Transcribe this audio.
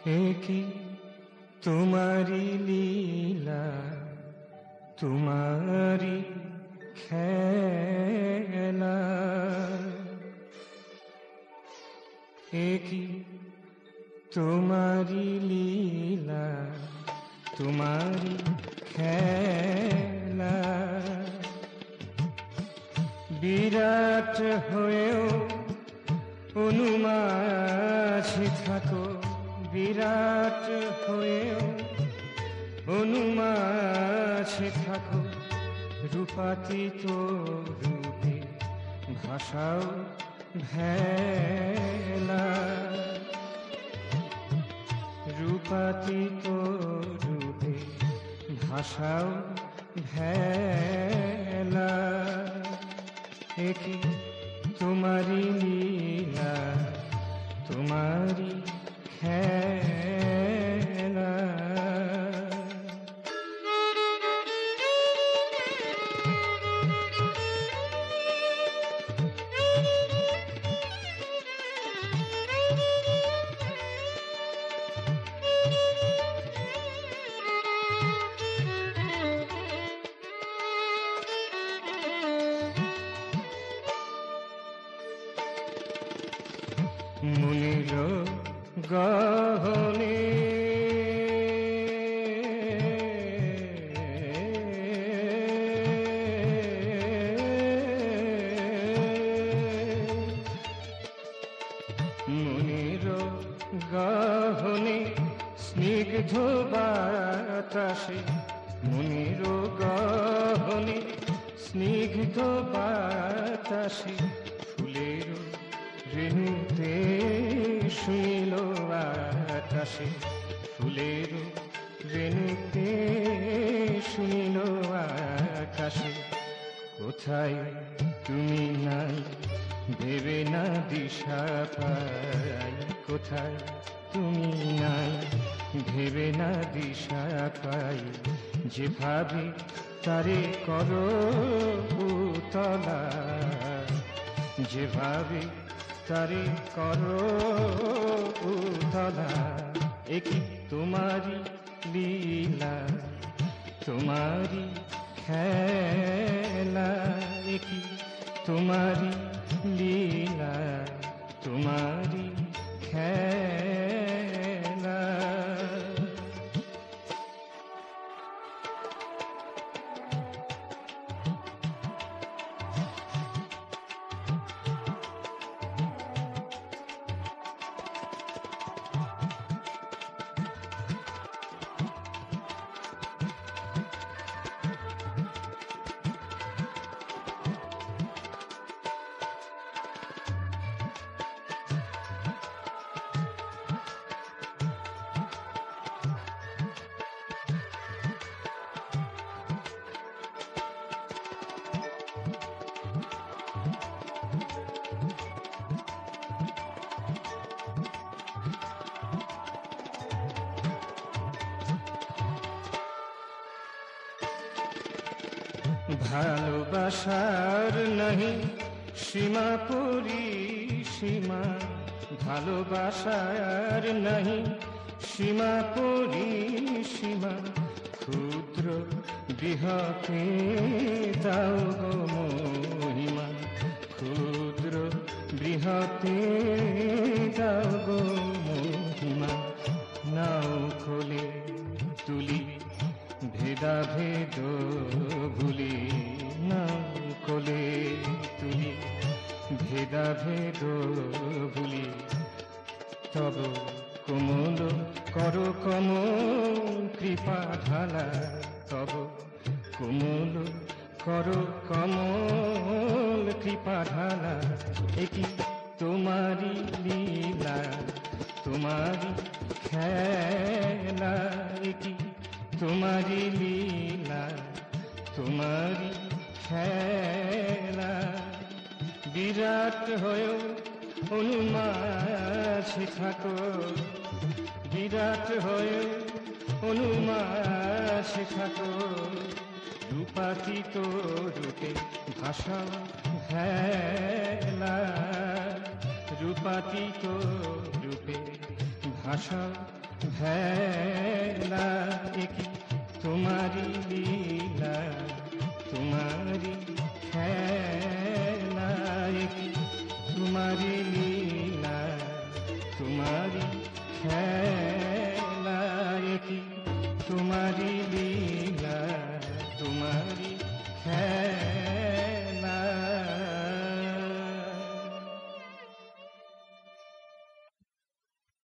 কি তোমারি লীলা, তোমারি খেলা, কি তোমারি লীলা, তোমারি খেলা। বিরাট হয়েও অনুমাঝি থাকো, বিরাট হয়েও অনুমাঝি থাকো। রূপাতীত রূপে ভাষাও ভেলা, রূপাতীত রূপে ভাষাও ভেলা। কি তোমারি লীলা, তোমারি খেলা। মুনির গহনে মুনির গহনে স্নিগ্ধ বাতাসে, মুনির গহনে স্নিগ্ধ বাতাসে। ফুলের রেণুতে শুনিল আকাশে, ফুলের রেণুতে শুনিল আকাশে। কোথায় তুমি নাই ভেবে না দিশা পাই, কোথায় তুমি নাই ভেবে না দিশা পাই। যেভাবে তারে করো পুতলা, যেভাবে তারে করো পুতলা। কি তোমারি লীলা, তোমারি খেলা। কি তোমারি লীলা, তোমারি খেলা। ভালোবাসার নাহি সীমা পরিসীমা, ভালোবাসার নাহি সীমা পরিসীমা। ক্ষুদ্র বৃহতে দাও গো মহিমা, ক্ষুদ্র বৃহতে দাও গো মহিমা। নাও কোলে তুলি ভেদাভেদ ভুলি, নাও কোলে তুলি ভেদাভেদ ভুলি। তব কোমল কর কমল কৃপা ঢালা, তব কোমল কর কমল কৃপা ঢালা। কি তোমারি লীলা, তোমারি খেলা। কি তোমারি লীলা, তোমারি খেলা। বিরাট হয়েও অনুমাঝি থাকো, বিরাট হয়েও অনুমাঝি থাকো। রূপাতীত রূপে ভাষা ভেলা, রূপাতীত রূপে ভাষা ভেলা একি তোমারি লীলা, তোমারি খেলা একি তোমারি লীলা, তোমারি খেলা একি তোমারি